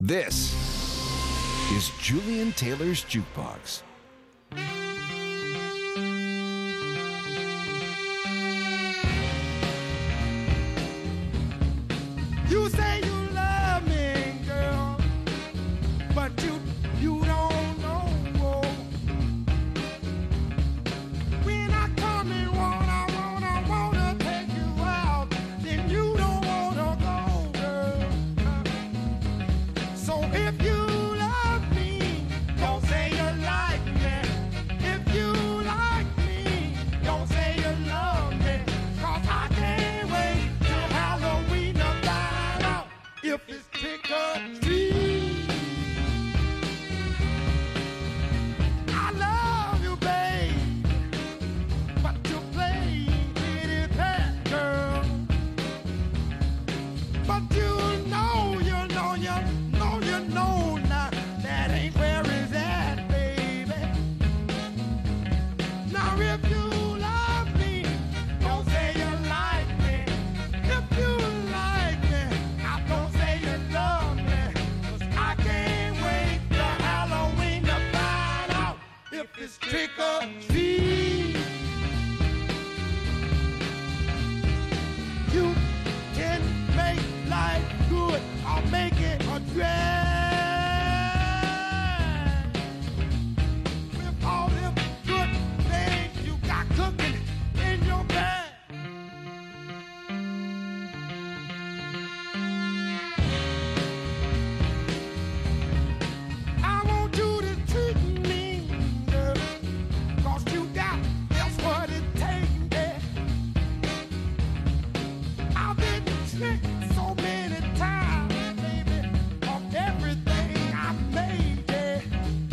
This is Julian Taylor's Jukebox. You say you love me, girl, but you don't know. When I come and wanna take you out, then you don't wanna go, girl. So if you love me, don't say you like me. If you like me, don't say you love me. 'Cause I can't wait till Halloween to find out if it's trick or treat. I love you, babe, but you play pretty bad, girl. But you know now, that ain't where it's at, baby. Now if you love me, don't say you like me. If you like me, I don't say you love me. 'Cause I can't wait till Halloween to find out if it's trick or treat. You can make life good or make it a drag. With all them good things you got cooking in your bag. I want you to treat me, girl, 'cause you got just what it takes, yeah. I've been tricked so many times, baby, of everything I made, yeah.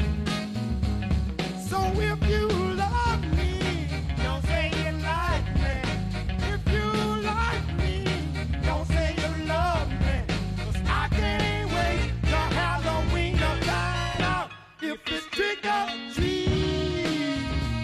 So if you love me, don't say you like me. If you like me, don't say you love me. 'Cause I can't wait till Halloween to find out if it's trick or treat.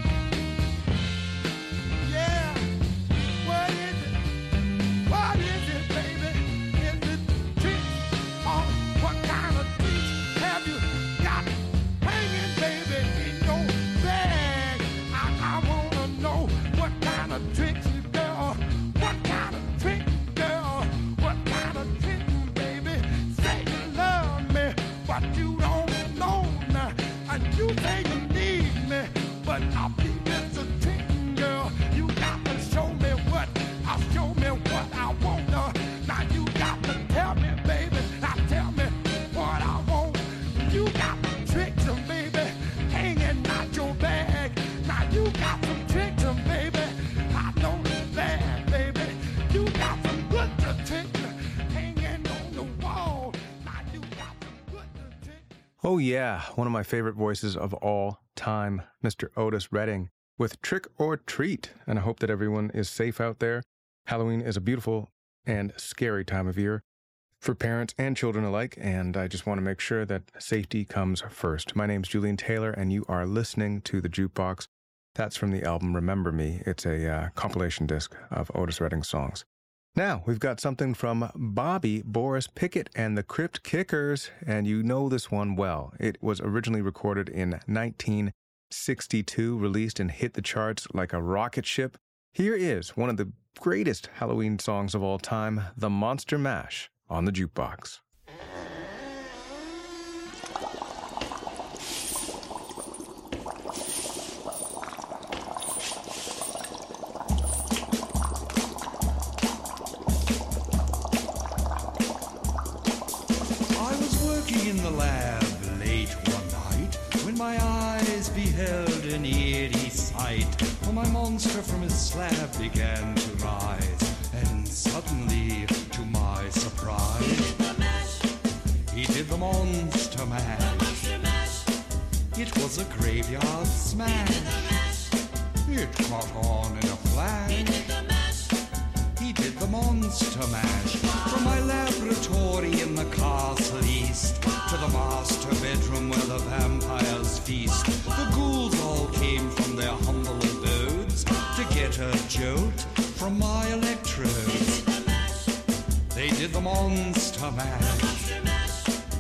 Yeah, what is it? What is it, baby? Is it trick or what kind of treat have you got hanging, baby, in your bag? I wanna know what kind of tricks, girl. What kind of trick, girl? What kind of trick, baby? Say you love me, but you don't know now. And you say you need me, but I think it's a trick, girl. You got to show me what I want. Now you got to tell me, baby. Now tell me what I want. You got the tricks, baby, hanging out your bag. Now you got some tricks, baby. I know that, baby. You got some good tricks hanging on the wall. Now you got some good tricks. Oh yeah, one of my favorite voices of all time, Mr. Otis Redding, with Trick or Treat. And I hope that everyone is safe out there. Halloween is a beautiful and scary time of year for parents and children alike, and I just want to make sure that safety comes first. My name's Julian Taylor, and you are listening to The Jukebox. That's from the album Remember Me. It's a compilation disc of Otis Redding songs. Now, we've got something from Bobby Boris Pickett and the Crypt Kickers, and you know this one well. It was originally recorded in 1962, released and hit the charts like a rocket ship. Here is one of the greatest Halloween songs of all time, The Monster Mash, on the Jukebox. I was working in the lab late one night when my eyes beheld an eerie sight. For my monster from his slab began to rise, and suddenly, to my surprise, he did the monster mash. It was a graveyard smash. It caught on in a flash. He did the monster mash. From my laboratory in the castle east to the master bedroom where the vampires feast, the ghouls all came from their humble abodes to get a jolt from my electrodes. They did the monster mash. It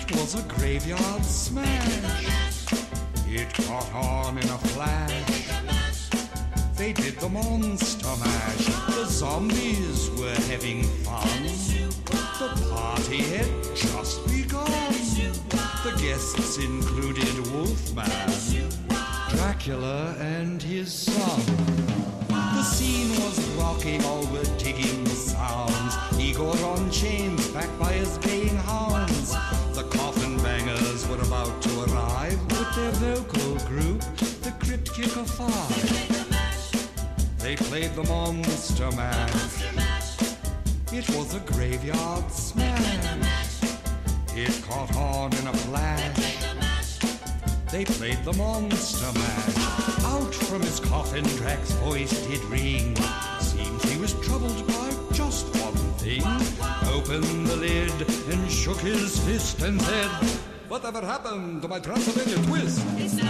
It was a graveyard smash. It caught on in a flash. They did the monster mash. The zombies were having fun. The party had just begun. The guests included Wolfman, Dracula, and his son. The scene was rocking, all were digging the sounds. Igor on chains, backed by his baying hounds. The coffin bangers were about to arrive with their vocal group, the Crypt Kicker Five. They played the monster mash. It was a graveyard smash. It caught on in a flash. They played the monster mash. Out from his coffin, Drac's voice did ring. Seems he was troubled by just one thing. Opened the lid and shook his fist and said, "Whatever happened to my Transylvania twist?"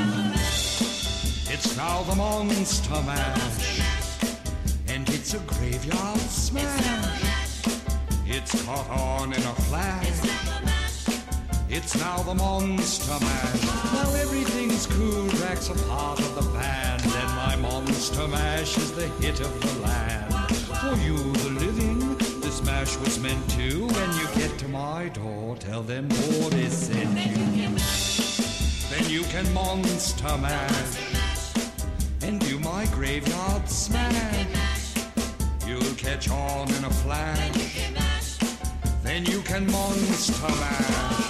It's now the monster mash. And it's a graveyard smash. It's caught on in a flash. It's now the monster mash. Now everything's cool, Drac's a part of the band, and my monster mash is the hit of the land. For you, the living, this mash was meant to. When you get to my door, tell them Boris sent you. Then you can monster mash and do my graveyard smash. You'll catch on in a flash. Then you can monster mash.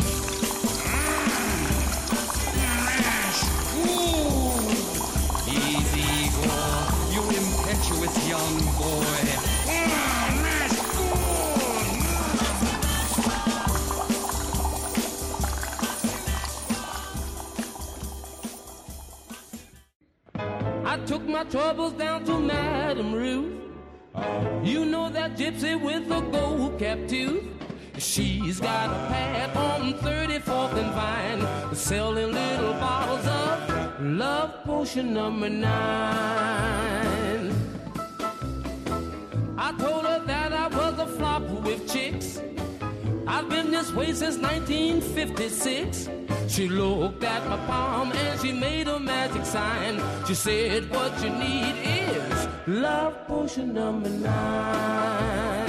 Easy, Igor, you impetuous young boy. I took my troubles down to Madame Ruth. You know that gypsy with the gold cap tooth. She's got a pad on 34th and Vine, selling little bottles of Love Potion number 9. I told her that I was a flop with chicks. I've been this way since 1956. She looked at my palm and she made a magic sign. She said, what you need is Love Potion number 9.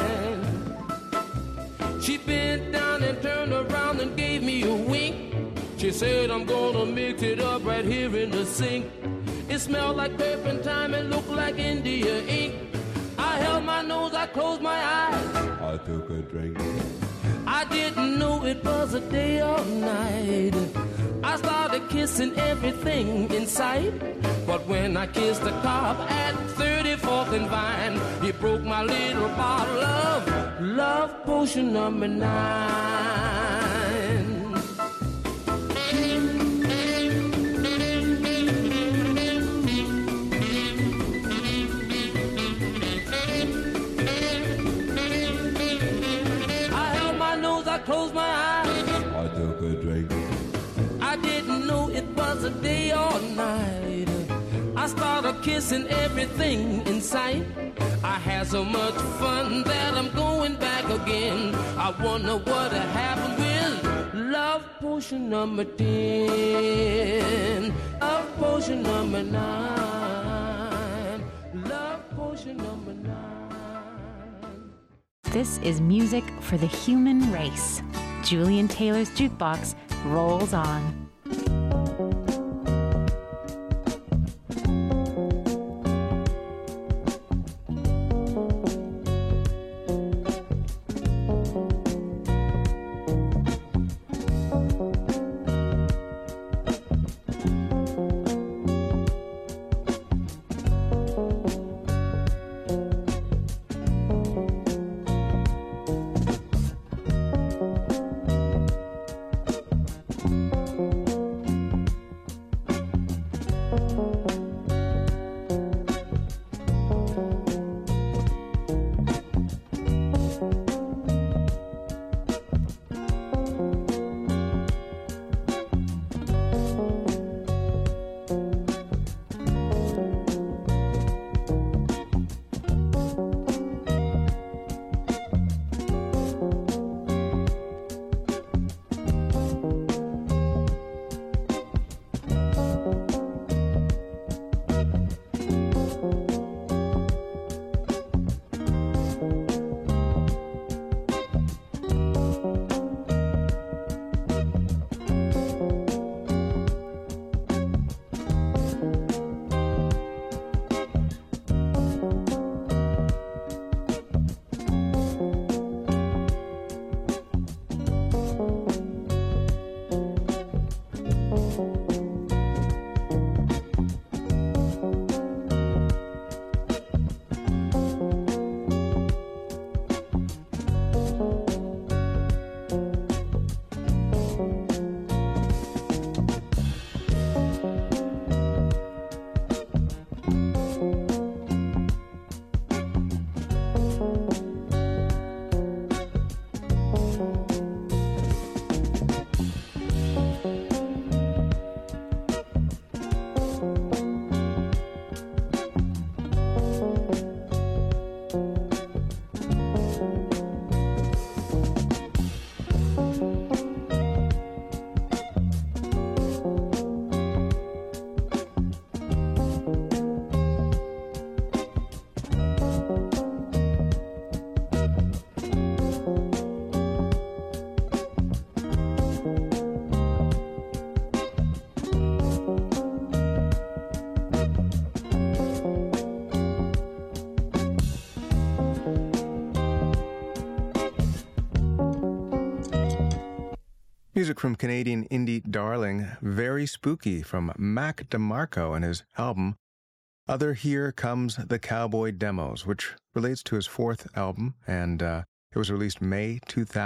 She bent down and turned around and gave me a wink. She said, I'm gonna mix it up right here in the sink. It smelled like turpentine and looked like India ink. I held my nose, I closed my eyes. I took a drink. I didn't know it was a day or night. I started kissing everything in sight. But when I kissed the cop at 34th and Vine, he broke my little bottle of Love Potion number 9. I closed my eyes. I took a drink. I didn't know it was a day or night. I started kissing everything in sight. I had so much fun that I'm going back again. I wonder what happened with Love Potion number 10. Love Potion number 9. Love Potion number 9. This is music for the human race. Julian Taylor's Jukebox rolls on. Music from Canadian indie darling Very Spooky from Mac DeMarco and his album Other Here Comes the Cowboy Demos, which relates to his fourth album, and it was released May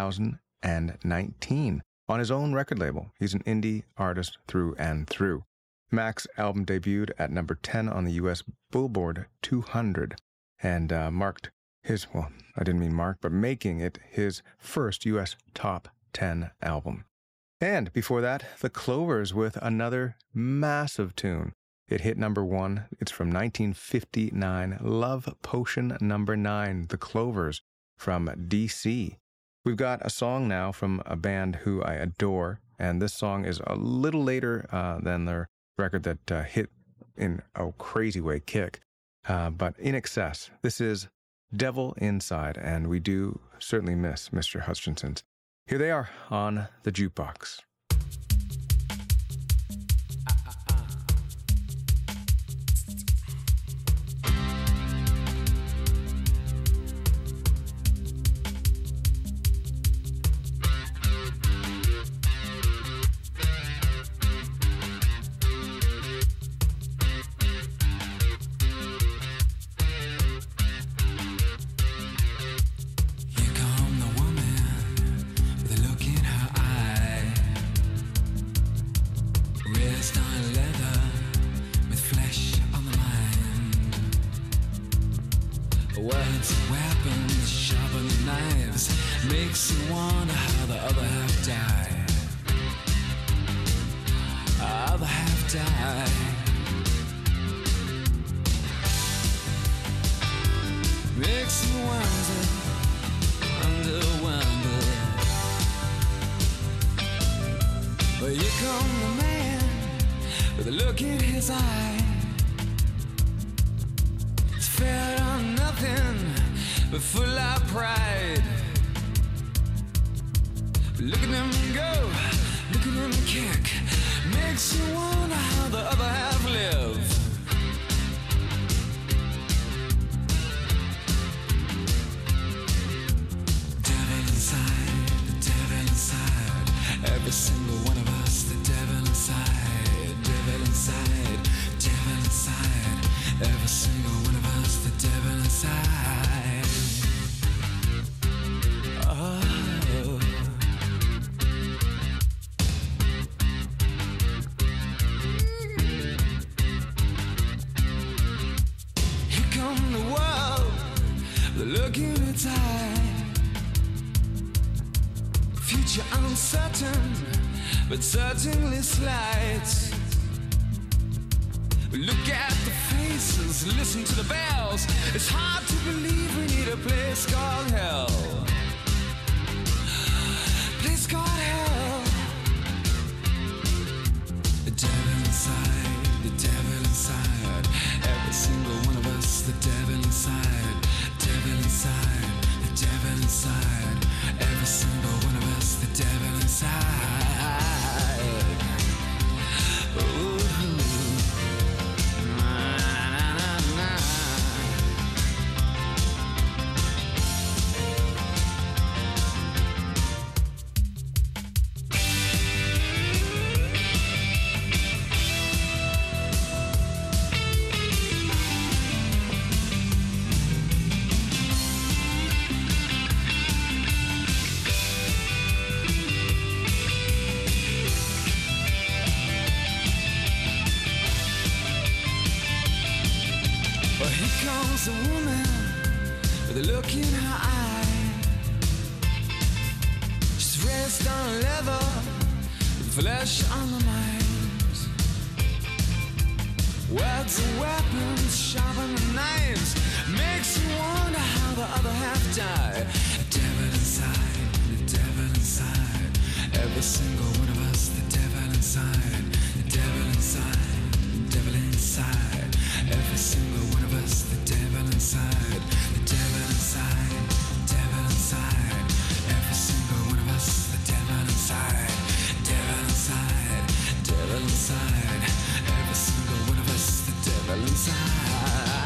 2019 on his own record label. He's an indie artist through and through. Mac's album debuted at number 10 on the U.S. Billboard 200 and marked his, well, I didn't mean mark, but making it his first U.S. top 10 album. And before that, The Clovers with another massive tune. It hit number 1. It's from 1959, Love Potion number 9, The Clovers from D.C. We've got a song now from a band who I adore, and this song is a little later than their record that hit in a crazy way, Kick, but In Excess. This is Devil Inside, and we do certainly miss Mr. Hutchinson's. Here they are on the jukebox. But certainly slight. Look at the faces, listen to the bells. It's hard to believe we need a place called hell. Place called hell. The devil inside, the devil inside. Every single one of us, the devil inside. Devil inside, the devil inside. Every single one of us, the devil inside. A woman with a look in her eye. She's raised on leather, with flesh on the mind. Words are weapons, sharper than knives. Makes you wonder how the other half died. The devil inside, the devil inside. Every single one of us, the devil inside. The devil inside, the devil inside. Every single one of us, the devil inside. The devil inside, the devil inside. Every single one of us, the devil inside. Devil inside, devil inside. Every single one of us, the devil inside.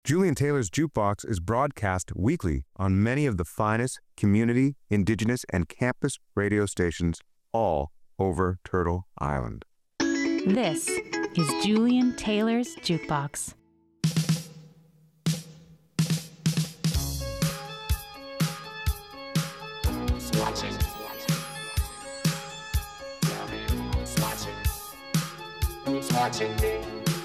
Julian Taylor's Jukebox is broadcast weekly on many of the finest community, indigenous, and campus radio stations all over Turtle Island. This is Julian Taylor's Jukebox. Who's watching me?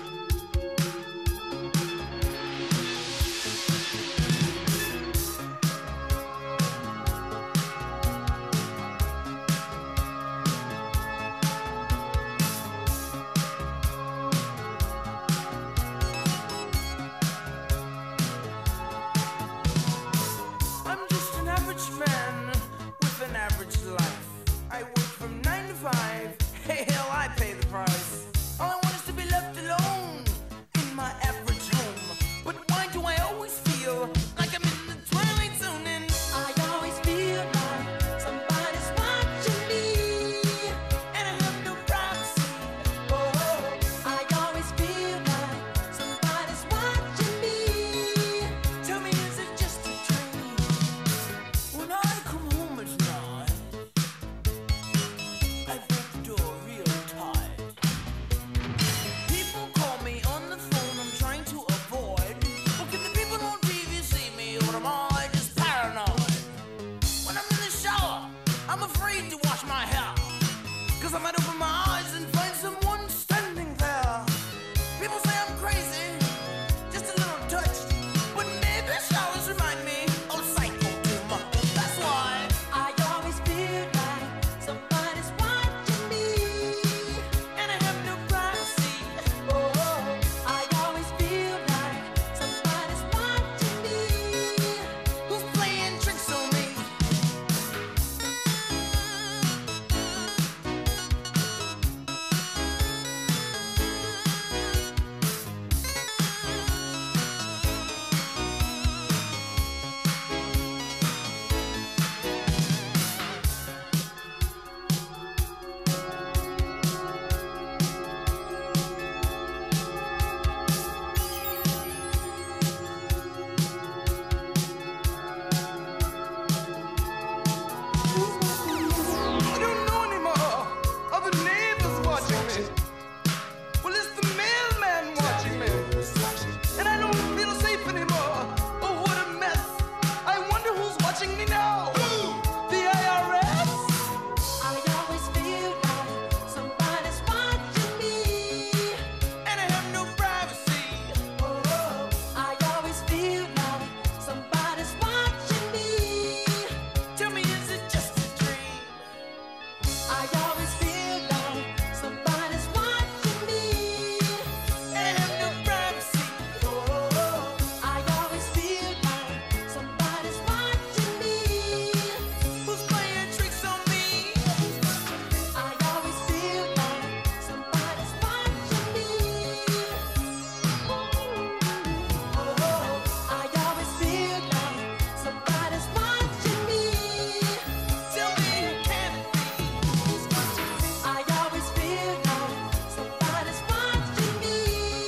I'm just an average man with an average life. I work from 9 to 5. Hey, hell, I pay the price. All I want is to be left alone in my average home. But why do I always feel like I'm in the twilight zone? And I always feel like somebody's watching me, and I have no privacy. Oh, I always feel like somebody's watching me. Tell me, is it just a dream? When I come home at night, I break the door real tight. People call me on the phone, I'm trying to avoid. Well, can the people on TV see me, or am I just paranoid? When I'm in the shower, I'm afraid to wash my hair, 'cause I might open my eyes and find someone standing there. People say I'm crazy, just a little touched, but maybe showers remind me of psycho too much. That's why I always feel like somebody's watching me, and I have no privacy. Oh, I always feel like somebody's watching me. Who's playing tricks on me? I don't know anymore. Are the neighbors watching me? Well, it's the mailman watching me. And I don't feel safe anymore. Oh, what a mess. I wonder who's watching me now. The IRS? I always feel like somebody's watching me, and I have no privacy. Oh, I always feel like somebody's watching me. Tell me, is it just a dream? I always feel like somebody's watching me, and I have no privacy. Oh, I always feel like somebody's watching me. Who's playing tricks on me? I always feel like somebody's watching me. Oh, I always feel like somebody's watching me. Tell me, can it be? I always feel like somebody's watching me.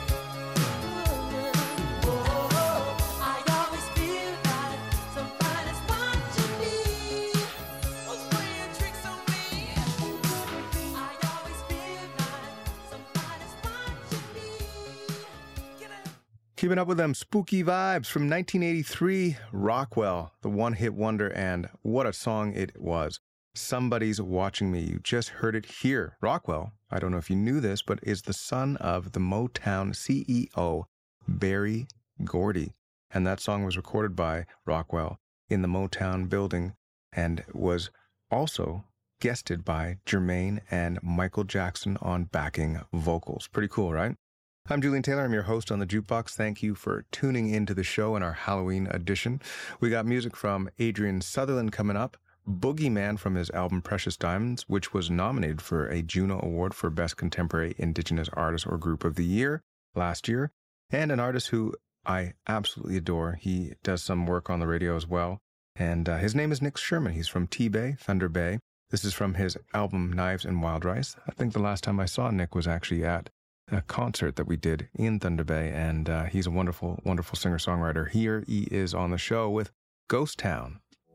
Oh, I always feel like somebody's watching me. Who's playing tricks on me? I always feel like somebody's watching me. Can I? Keeping up with them spooky vibes from 1983, Rockwell, the one-hit wonder, and what a song it was. Somebody's Watching Me. You just heard it here. Rockwell, I don't know if you knew this, but is the son of the Motown CEO, Berry Gordy. And that song was recorded by Rockwell in the Motown building and was also guested by Jermaine and Michael Jackson on backing vocals. Pretty cool, right? I'm Julian Taylor. I'm your host on the Jukebox. Thank you for tuning into the show in our Halloween edition. We got music from Adrian Sutherland coming up, Boogeyman from his album Precious Diamonds, which was nominated for a Juno Award for Best Contemporary Indigenous Artist or Group of the Year last year, and an artist who I absolutely adore. He does some work on the radio as well, and his name is Nick Sherman. He's from T-Bay, Thunder Bay. This is from his album Knives and Wild Rice. I think the last time I saw Nick was actually at a concert that we did in Thunder Bay, and he's a wonderful, wonderful singer-songwriter. Here he is on the show with Ghost Town.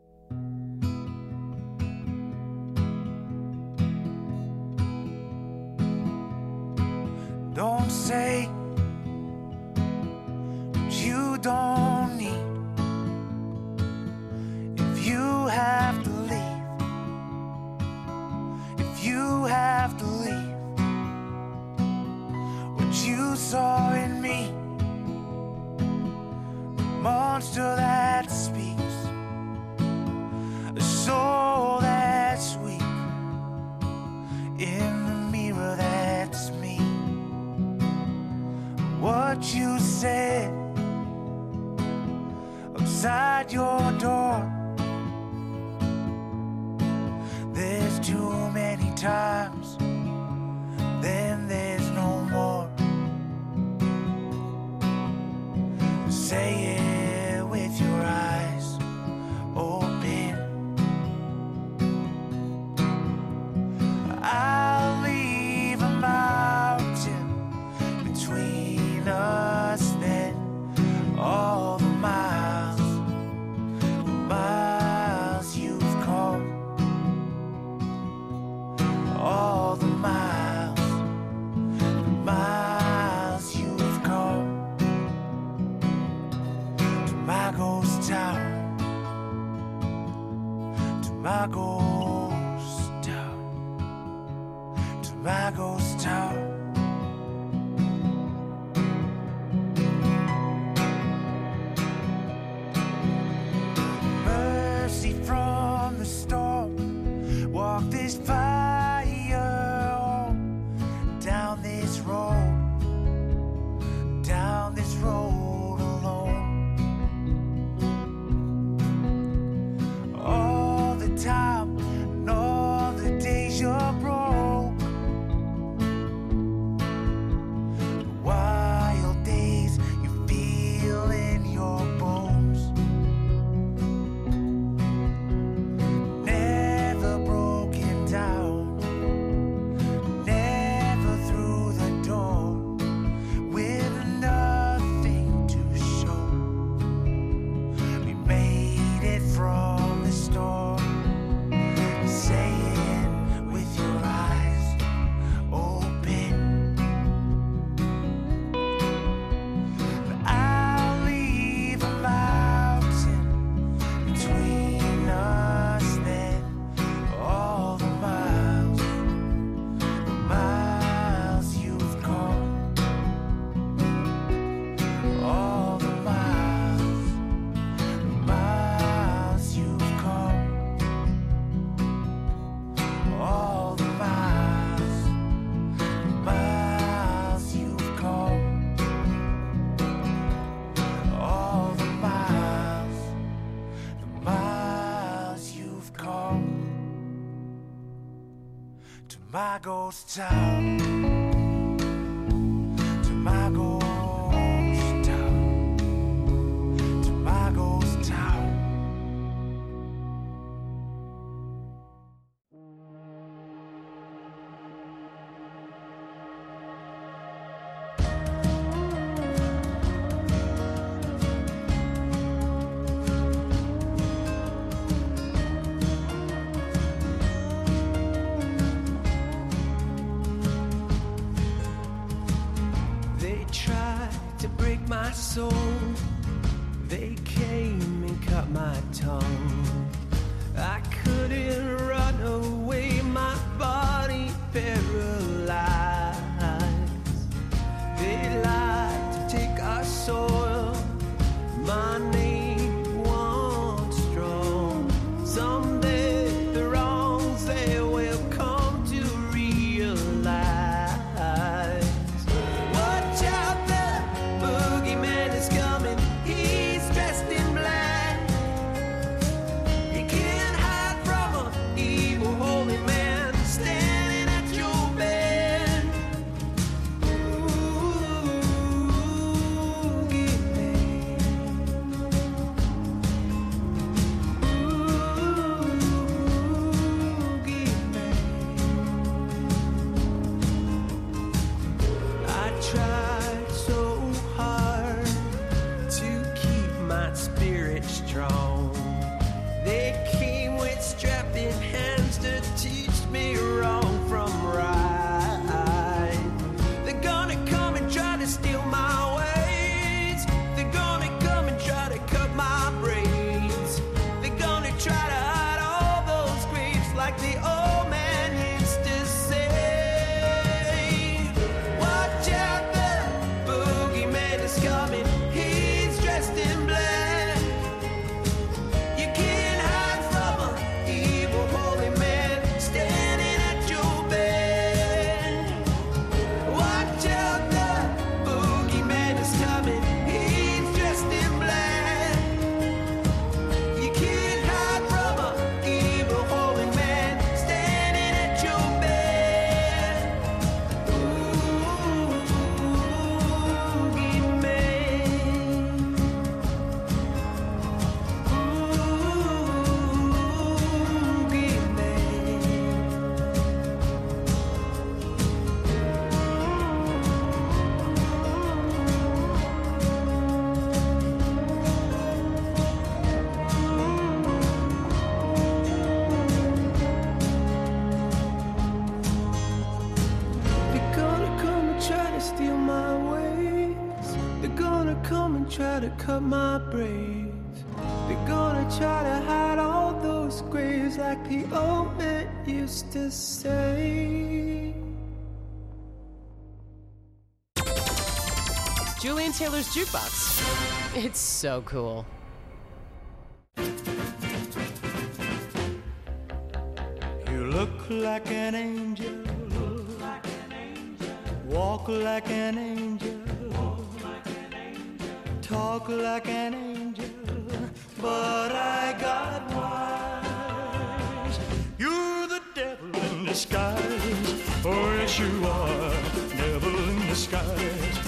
Don't say what you don't need. If you have to leave, if you have to leave, what you saw in me, the monster that speaks, a soul that's weak, in the mirror that's me. What you said outside your door, there's too many times, then there's no more. Say it with your eyes open. I'll leave a mountain between us then. All the miles you've come, all the miles you've come to my ghost town, to my ghost town, to my ghost town. Mercy from the storm, walk this fire home, down this road alone. All the time and all the days you're broke, the wild days you feel in your bones. Never broken down, never through the door with nothing to show. We made it from the storm. Say it with your eyes open. I'll leave a mountain between us then. All the miles you've come, all the miles you've come, all the miles you've come, all the miles you've come to my ghost town, to my ghost town, to my ghost town. They tried to break my soul. They came and cut my tongue. I couldn't run away, my body paralyzed. They lied to take our soil, my name once strong. Someday the wrongs they will come to realize. Watch out, the boogeyman is coming. He's dressed in black. He can't hide from an evil horse. to cut my braids. They're gonna try to hide all those graves like the old man used to say. Julian Taylor's Jukebox. It's so cool. You look like an angel, walk like an angel, talk like an angel, but I got wise. You're the devil in disguise, oh yes you are, devil in disguise.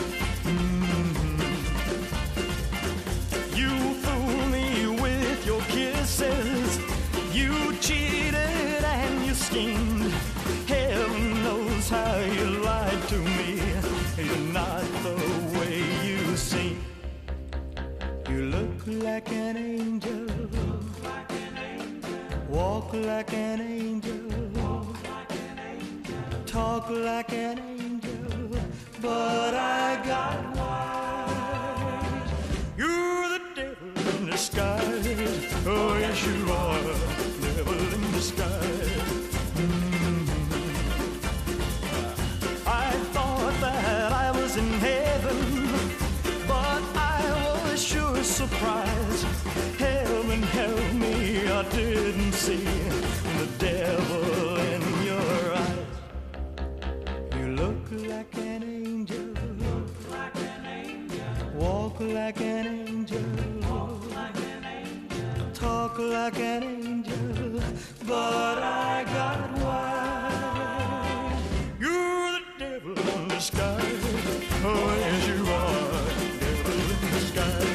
You fool me with your kisses, you cheated and you schemed. Heaven knows how you lied to me. You're not the way you seem. You look like an angel, walk like an angel, talk like an angel, but I got wise. You're the devil in disguise, oh yes you are, devil in disguise. I thought that I was in heaven, but I was sure surprised. Heaven help me, I didn't see the devil in your eyes. You look like an angel, walk like an angel, talk like an angel, but I got wise. You're the devil in disguise, oh yes you are, devil in disguise.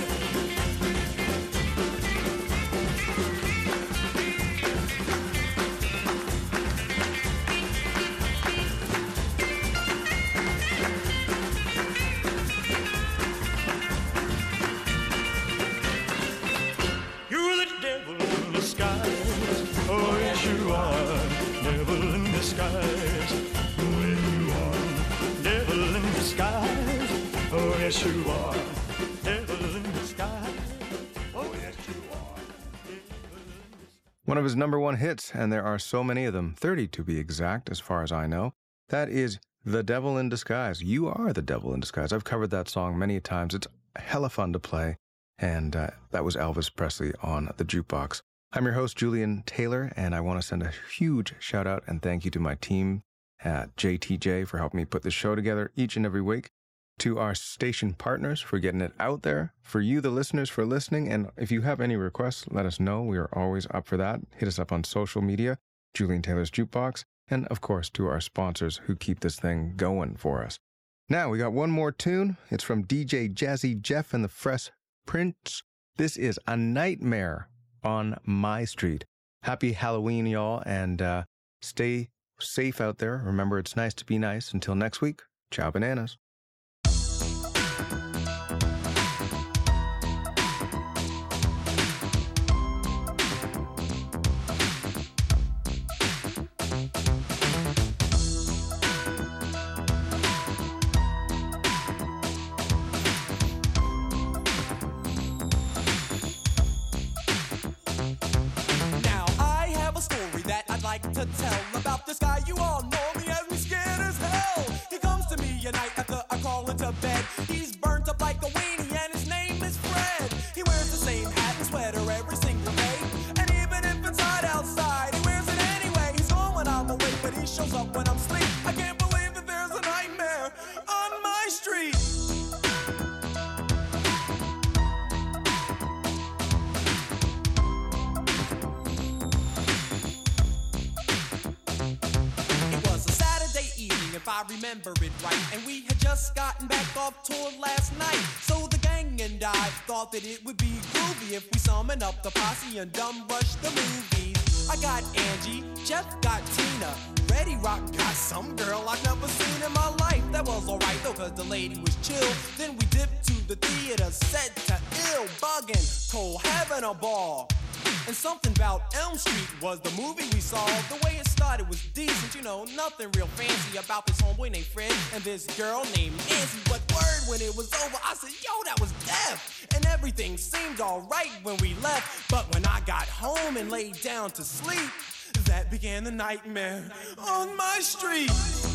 You're the devil in disguise, oh yes you are, devil in disguise. Oh yes you are, devil in disguise. Oh yes you are, devil in disguise. Oh yes you are. One of his number one hits, and there are so many of them, 30 to be exact, as far as I know. That is The Devil in Disguise. You are the devil in disguise. I've covered that song many times. It's hella fun to play, and that was Elvis Presley on the Jukebox. I'm your host, Julian Taylor, and I want to send a huge shout out and thank you to my team at JTJ for helping me put this show together each and every week, to our station partners for getting it out there, for you, the listeners, for listening. And if you have any requests, let us know. We are always up for that. Hit us up on social media, Julian Taylor's Jukebox, and of course to our sponsors who keep this thing going for us. Now we got one more tune. It's from DJ Jazzy Jeff and the Fresh Prince. This is A Nightmare on My Street. Happy Halloween, y'all, and stay safe out there. Remember, it's nice to be nice. Until next week, ciao bananas. To tell about this guy, you all know me, has me scared as hell. He comes to me at night after I crawl into bed. He's burnt up like a weenie and his name is Fred. He wears the same hat and sweater every single day, and even if it's hot outside, he wears it anyway. He's gone when I'm awake, but he shows up when I'm asleep. I can't believe that there's a nightmare on my street. If I remember it right, and we had just gotten back off tour last night. So the gang and I thought that it would be groovy if we summoned up the posse and dumb rush the movies. I got Angie, Jeff got Tina, Reddy Rock got some girl I've never seen in my life. That was alright though, cause the lady was chill. Then we dipped to the theater, set to ill, bugging, Cole having a ball. And something about Elm Street was the movie we saw. The way it started was decent, you know, nothing real fancy about this homeboy named Fred and this girl named Nancy. But word, when it was over, I said, yo, that was death. And everything seemed alright when we left. But when I got home and laid down to sleep, that began the nightmare on my street.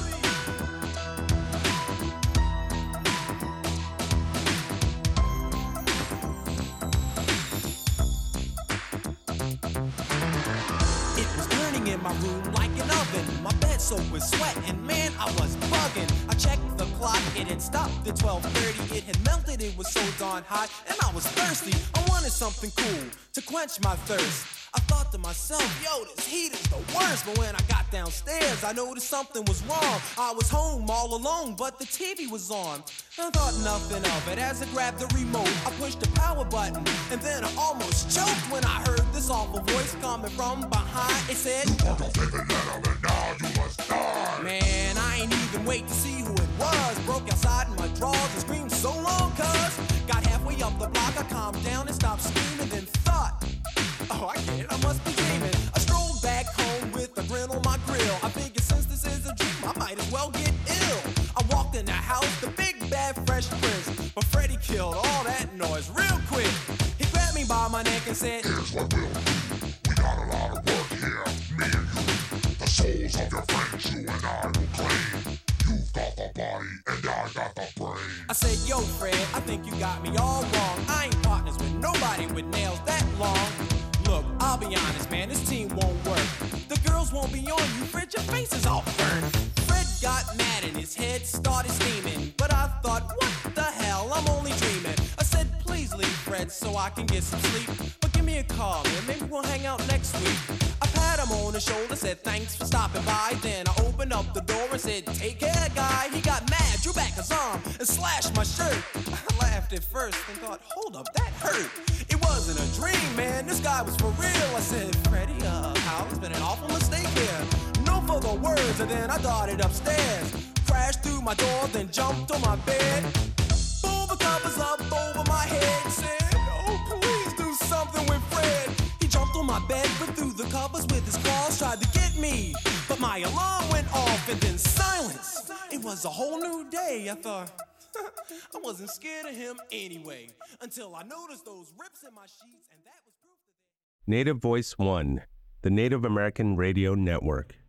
In my room like an oven, my bed soaked with sweat, and man, I was bugging. I checked the clock, it had stopped at 12:30. It had melted, it was so darn hot, and I was thirsty. I wanted something cool to quench my thirst. I thought to myself, yo, this heat is the worst. But when I got downstairs, I noticed something was wrong. I was home all alone, but the TV was on. I thought nothing of it as I grabbed the remote. I pushed the power button, and then I almost choked when I heard this awful voice coming from behind. It said, "You want to take a letter, and now you must die." Man, I ain't even wait to see who it was. Broke outside in my drawers and screamed so long, cuz got halfway up the block, I calmed down and stopped screaming, then thought, oh, I get it, I must be dreaming. I strolled back home with a grin on my grill. I figured since this is a dream, I might as well get ill. I walked in the house, the big bad fresh prince, but Freddie killed all that noise real quick. He grabbed me by my neck and said, here's what we'll do. We got a lot of work here, me and you. The souls of your friends, you and I will claim. You've got the body and I got the brain. I said, yo, Fred, I think you got me all wrong. I ain't partners with nobody with nails that long. Look, I'll be honest, man, this team won't work. The girls won't be on you, Fred, your face is all burned. Fred got mad and his head started steaming. But I thought, what the hell, I'm only dreaming. I said, please leave, Fred, so I can get some sleep. But give me a call, man, maybe we'll hang out next week. I pat him on the shoulder, said thanks for stopping by. Then I opened up the door and said, take care, guy. He got mad, drew back his arm and slashed my shirt. I laughed at first and thought, hold up, that hurt. It wasn't a dream, man, this guy was for real. I said, Freddie, Hal, it's been an awful mistake here. No further words, and then I darted upstairs. Crashed through my door, then jumped on my bed. Pulled the covers up over my head. Said, oh, please do something with Fred. He jumped on my bed, ripped through the covers with his claws, tried to get me. But my alarm went off, and then silence. It was a whole new day. I thought, I wasn't scared of him anyway. Until I noticed those rips in my sheets, and that was proof that... Native Voice One, the Native American Radio Network.